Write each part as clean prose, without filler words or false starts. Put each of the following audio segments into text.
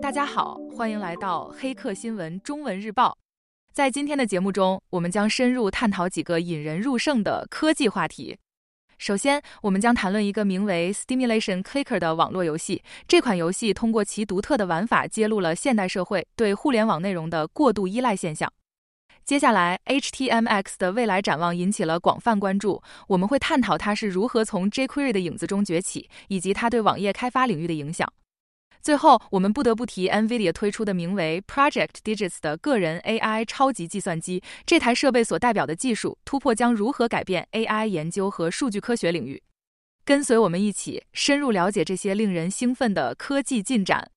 大家好，欢迎来到黑客新闻中文日报。在今天的节目中，我们将深入探讨几个引人入胜的科技话题。首先，我们将谈论一个名为 Stimulation Clicker 的网络游戏。这款游戏通过其独特的玩法，揭露了现代社会对互联网内容的过度依赖现象。接下来 ，HTMX 的未来展望引起了广泛关注。我们会探讨它是如何从 jQuery 的影子中崛起，以及它对网页开发领域的影响。最后，我们不得不提 NVIDIA 推出的名为 Project Digits 的个人 AI 超级计算机。这台设备所代表的技术突破将如何改变 AI 研究和数据科学领域？跟随我们一起深入了解这些令人兴奋的科技进展。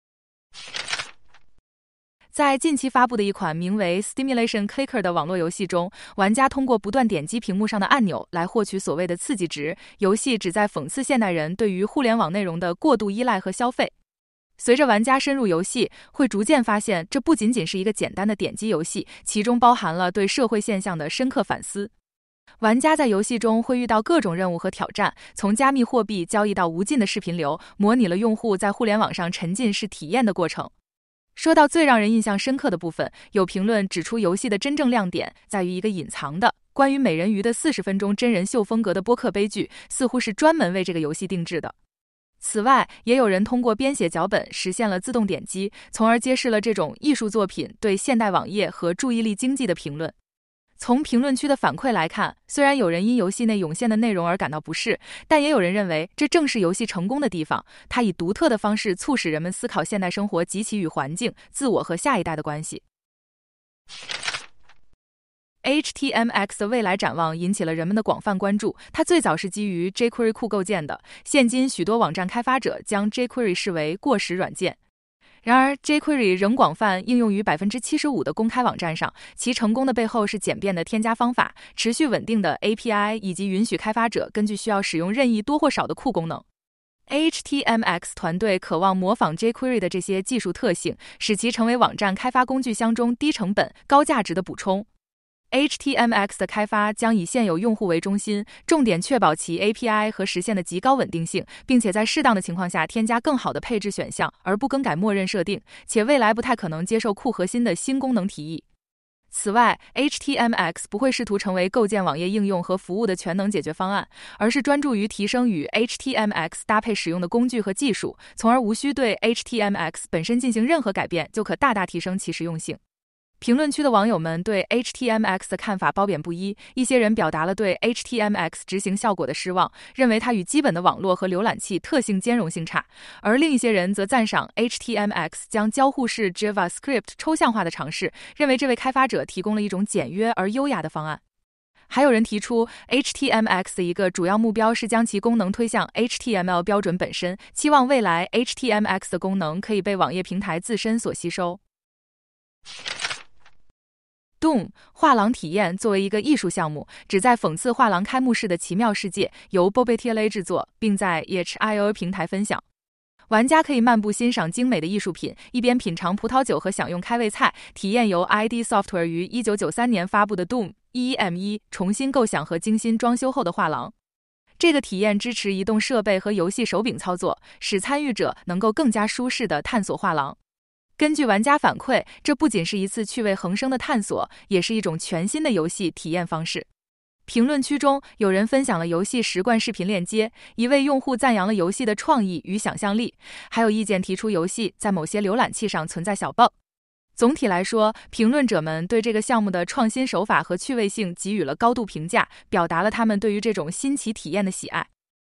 在近期发布的一款名为 Stimulation Clicker 的网络游戏中，玩家通过不断点击屏幕上的按钮来获取所谓的刺激值。游戏旨在讽刺现代人对于互联网内容的过度依赖和消费。随着玩家深入游戏，会逐渐发现这不仅仅是一个简单的点击游戏，其中包含了对社会现象的深刻反思。玩家在游戏中会遇到各种任务和挑战，从加密货币交易到无尽的视频流，模拟了用户在互联网上沉浸式体验的过程。说到最让人印象深刻的部分，有评论指出游戏的真正亮点在于一个隐藏的关于美人鱼的40分钟真人秀风格的播客悲剧，似乎是专门为这个游戏定制的。此外，也有人通过编写脚本实现了自动点击，从而揭示了这种艺术作品对现代网页和注意力经济的评论。从评论区的反馈来看，虽然有人因游戏内涌现的内容而感到不适，但也有人认为这正是游戏成功的地方，它以独特的方式促使人们思考现代生活及其与环境、自我和下一代的关系。HTMX 的未来展望引起了人们的广泛关注。它最早是基于 jQuery 库构建的，现今许多网站开发者将 jQuery 视为过时软件。然而 jQuery 仍广泛应用于 75% 的公开网站上，其成功的背后是简便的添加方法、持续稳定的 API 以及允许开发者根据需要使用任意多或少的库功能。HTMX 团队渴望模仿 jQuery 的这些技术特性，使其成为网站开发工具箱中低成本、高价值的补充。HTMX 的开发将以现有用户为中心，重点确保其 API 和实现的极高稳定性，并且在适当的情况下添加更好的配置选项，而不更改默认设定，且未来不太可能接受库核心的新功能提议。此外 ，HTMX 不会试图成为构建网页应用和服务的全能解决方案，而是专注于提升与 HTMX 搭配使用的工具和技术，从而无需对 HTMX 本身进行任何改变，就可大大提升其实用性。评论区的网友们对 HTMX 的看法褒贬不一，一些人表达了对 HTMX 执行效果的失望，认为它与基本的网络和浏览器特性兼容性差，而另一些人则赞赏 HTMX 将交互式 JavaScript 抽象化的尝试，认为这位开发者提供了一种简约而优雅的方案。还有人提出 HTMX 的一个主要目标是将其功能推向 HTML 标准本身，期望未来 HTMX 的功能可以被网页平台自身所吸收。Doom 画廊体验作为一个艺术项目，旨在讽刺画廊开幕式的奇妙世界，由 Bobby 制作，并在 itch.io 平台分享。玩家可以漫步欣赏精美的艺术品，一边品尝葡萄酒和享用开胃菜，体验由 ID Software 于1993年发布的 Doom EEM1 重新构想和精心装修后的画廊。这个体验支持移动设备和游戏手柄操作，使参与者能够更加舒适地探索画廊。根据玩家反馈，这不仅是一次趣味横生的探索，也是一种全新的游戏体验方式。评论区中，有人分享了游戏实况视频链接，一位用户赞扬了游戏的创意与想象力，还有意见提出游戏在某些浏览器上存在小 bug。总体来说，评论者们对这个项目的创新手法和趣味性给予了高度评价，表达了他们对于这种新奇体验的喜爱。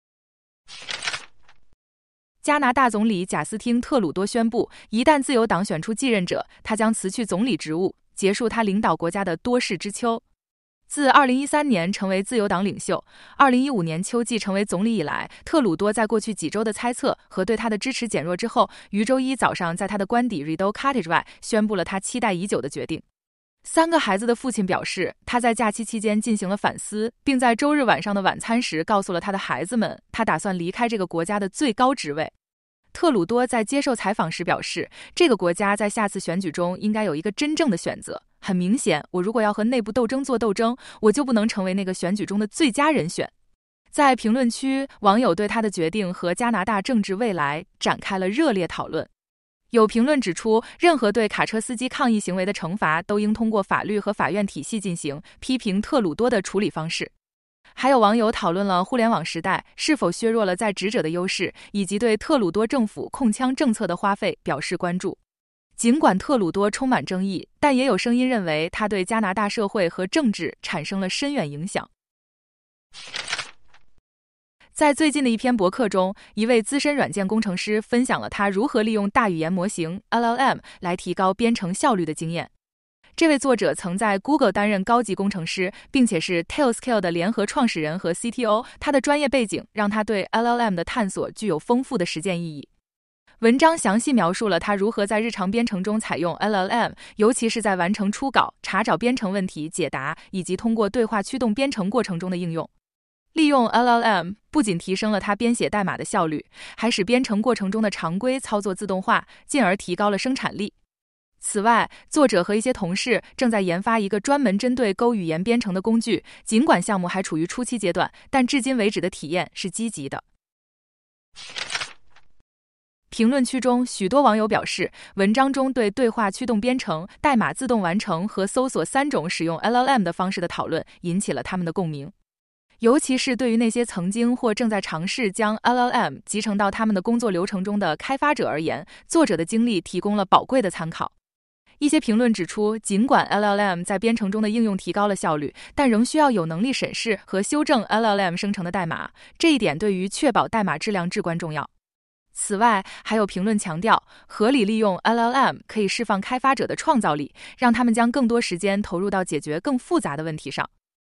加拿大总理贾斯汀·特鲁多宣布，一旦自由党选出继任者，他将辞去总理职务，结束他领导国家的多事之秋。自2013年成为自由党领袖，2015年秋季成为总理以来，特鲁多在过去几周的猜测和对他的支持减弱之后，于周一早上在他的官邸 Rideau Cottage 外宣布了他期待已久的决定。3个孩子的父亲表示，他在假期期间进行了反思，并在周日晚上的晚餐时告诉了他的孩子们，他打算离开这个国家的最高职位。特鲁多在接受采访时表示，这个国家在下次选举中应该有一个真正的选择。很明显，我如果要和内部斗争做斗争，我就不能成为那个选举中的最佳人选。在评论区，网友对他的决定和加拿大政治未来展开了热烈讨论。 有评论指出，任何对卡车司机抗议行为的惩罚都应通过法律和法院体系进行，批评特鲁多的处理方式。还有网友讨论了互联网时代是否削弱了在职者的优势，以及对特鲁多政府控枪政策的花费表示关注。尽管特鲁多充满争议，但也有声音认为他对加拿大社会和政治产生了深远影响。在最近的一篇博客中，一位资深软件工程师分享了他如何利用大语言模型 LLM 来提高编程效率的经验。这位作者曾在 Google 担任高级工程师，并且是 Tailscale 的联合创始人和 CTO。他的专业背景让他对 LLM 的探索具有丰富的实践意义。文章详细描述了他如何在日常编程中采用 LLM， 尤其是在完成初稿、查找编程问题、解答以及通过对话驱动编程过程中的应用。利用 LLM 不仅提升了他编写代码的效率，还使编程过程中的常规操作自动化，进而提高了生产力。此外，作者和一些同事正在研发一个专门针对 Go 语言编程的工具，尽管项目还处于初期阶段，但至今为止的体验是积极的。评论区中，许多网友表示，文章中对对话驱动编程、代码自动完成和搜索3种使用 LLM 的方式的讨论引起了他们的共鸣。尤其是对于那些曾经或正在尝试将 LLM 集成到他们的工作流程中的开发者而言，作者的经历提供了宝贵的参考。一些评论指出，尽管 LLM 在编程中的应用提高了效率，但仍需要有能力审视和修正 LLM 生成的代码，这一点对于确保代码质量至关重要。此外，还有评论强调，合理利用 LLM 可以释放开发者的创造力，让他们将更多时间投入到解决更复杂的问题上。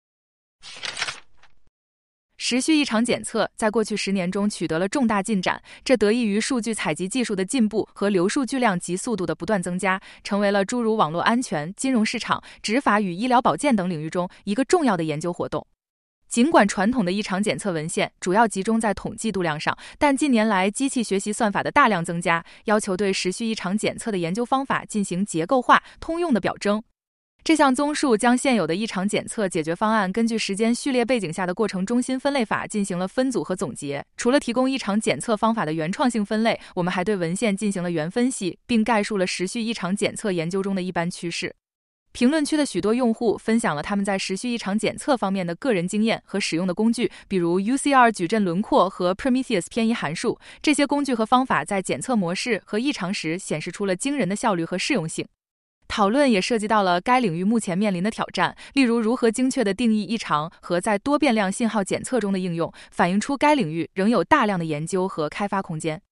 时序异常检测在过去10年中取得了重大进展，这得益于数据采集技术的进步和流数据量及速度的不断增加，成为了诸如网络安全、金融市场、执法与医疗保健等领域中一个重要的研究活动。尽管传统的异常检测文献主要集中在统计度量上，但近年来机器学习算法的大量增加，要求对时序异常检测的研究方法进行结构化、通用的表征。这项综述将现有的异常检测解决方案根据时间序列背景下的过程中心分类法进行了分组和总结。除了提供异常检测方法的原创性分类，我们还对文献进行了原分析，并概述了时序异常检测研究中的一般趋势。评论区的许多用户分享了他们在时序异常检测方面的个人经验和使用的工具，比如 UCR 矩阵轮廓和 Prometheus 偏移函数。这些工具和方法在检测模式和异常时显示出了惊人的效率和适用性。讨论也涉及到了该领域目前面临的挑战，例如如何精确地定义异常和在多变量信号检测中的应用，反映出该领域仍有大量的研究和开发空间。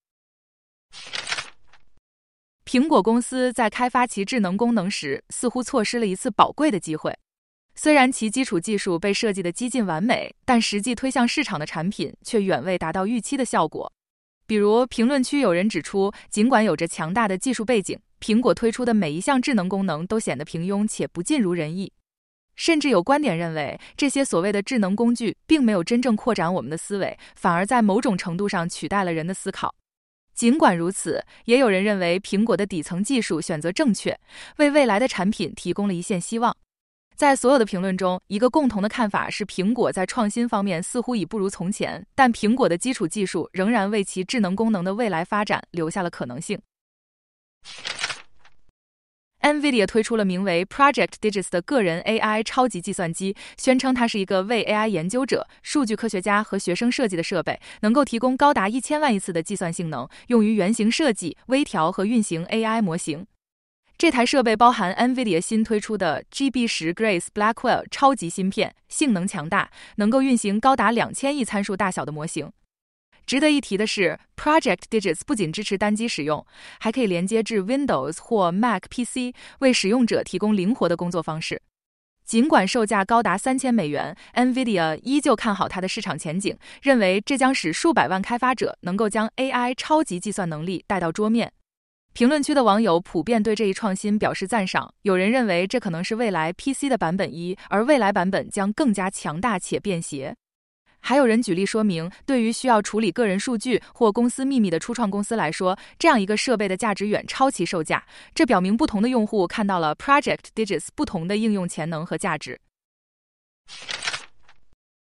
苹果公司在开发其智能功能时，似乎错失了一次宝贵的机会。虽然其基础技术被设计得几近完美，但实际推向市场的产品却远未达到预期的效果。比如，评论区有人指出，尽管有着强大的技术背景，苹果推出的每一项智能功能都显得平庸且不尽如人意。甚至有观点认为，这些所谓的智能工具并没有真正扩展我们的思维，反而在某种程度上取代了人的思考。尽管如此，也有人认为苹果的底层技术选择正确，为未来的产品提供了一线希望。在所有的评论中，一个共同的看法是，苹果在创新方面似乎已不如从前，但苹果的基础技术仍然为其智能功能的未来发展留下了可能性。NVIDIA 推出了名为 Project Digits 的个人 AI 超级计算机，宣称它是一个为 AI 研究者、数据科学家和学生设计的设备，能够提供高达1000万亿次的计算性能，用于原型设计、微调和运行 AI 模型。这台设备包含 NVIDIA 新推出的 GB10 Grace Blackwell 超级芯片，性能强大，能够运行高达2000亿参数大小的模型。值得一提的是 ，Project Digits 不仅支持单机使用，还可以连接至 Windows 或 Mac PC， 为使用者提供灵活的工作方式。尽管售价高达$3000 ，NVIDIA 依旧看好它的市场前景，认为这将使数百万开发者能够将 AI 超级计算能力带到桌面。评论区的网友普遍对这一创新表示赞赏，有人认为这可能是未来 PC 的版本1，而未来版本将更加强大且便携。还有人举例说明，对于需要处理个人数据或公司秘密的初创公司来说，这样一个设备的价值远超其售价。这表明不同的用户看到了 Project Digits 不同的应用潜能和价值。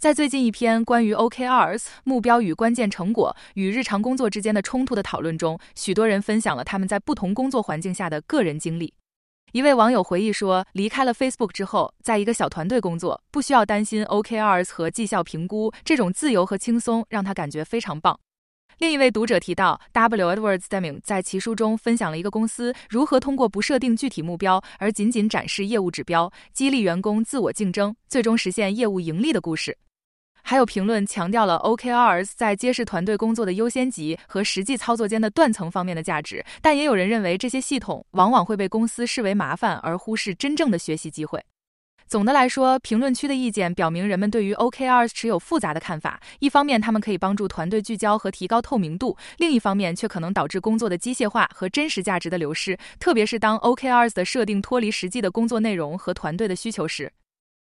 在最近一篇关于 OKRs 目标与关键成果与日常工作之间的冲突的讨论中，许多人分享了他们在不同工作环境下的个人经历。一位网友回忆说，离开了 Facebook 之后，在一个小团队工作，不需要担心 OKRs 和绩效评估，这种自由和轻松让他感觉非常棒。另一位读者提到 W. Edwards Deming 在其书中分享了一个公司如何通过不设定具体目标，而仅仅展示业务指标，激励员工自我竞争，最终实现业务盈利的故事。还有评论强调了 OKRs 在揭示团队工作的优先级和实际操作间的断层方面的价值，但也有人认为这些系统往往会被公司视为麻烦，而忽视真正的学习机会。总的来说，评论区的意见表明人们对于 OKRs 持有复杂的看法，一方面他们可以帮助团队聚焦和提高透明度，另一方面却可能导致工作的机械化和真实价值的流失，特别是当 OKRs 的设定脱离实际的工作内容和团队的需求时。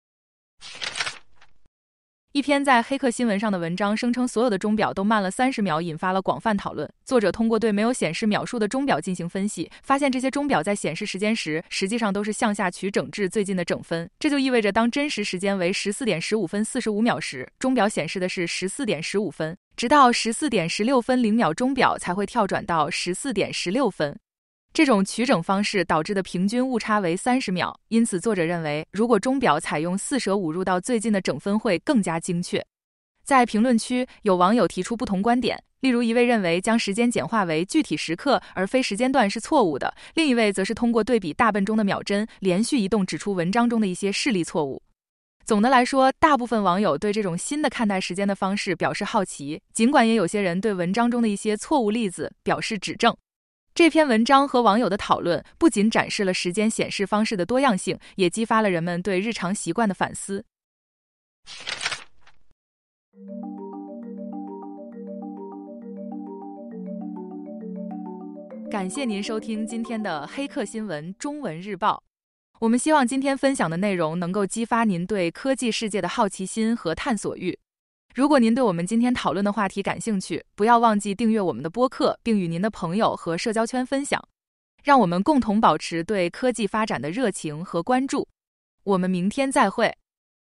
一篇在黑客新闻上的文章声称所有的钟表都慢了30秒，引发了广泛讨论。作者通过对没有显示秒数的钟表进行分析，发现这些钟表在显示时间时，实际上都是向下取整至最近的整分。这就意味着当真实时间为14点15分45秒时，钟表显示的是14点15分，直到14点16分0秒钟表才会跳转到14点16分。这种取整方式导致的平均误差为30秒，因此作者认为，如果钟表采用4舍5入到最近的整分会更加精确。在评论区，有网友提出不同观点，例如一位认为将时间简化为具体时刻而非时间段是错误的，另一位则是通过对比大笨钟的秒针连续移动指出文章中的一些事例错误。总的来说，大部分网友对这种新的看待时间的方式表示好奇，尽管也有些人对文章中的一些错误例子表示指正。这篇文章和网友的讨论不仅展示了时间显示方式的多样性，也激发了人们对日常习惯的反思。感谢您收听今天的黑客新闻中文日报。我们希望今天分享的内容能够激发您对科技世界的好奇心和探索欲。如果您对我们今天讨论的话题感兴趣，不要忘记订阅我们的播客，并与您的朋友和社交圈分享，让我们共同保持对科技发展的热情和关注。我们明天再会。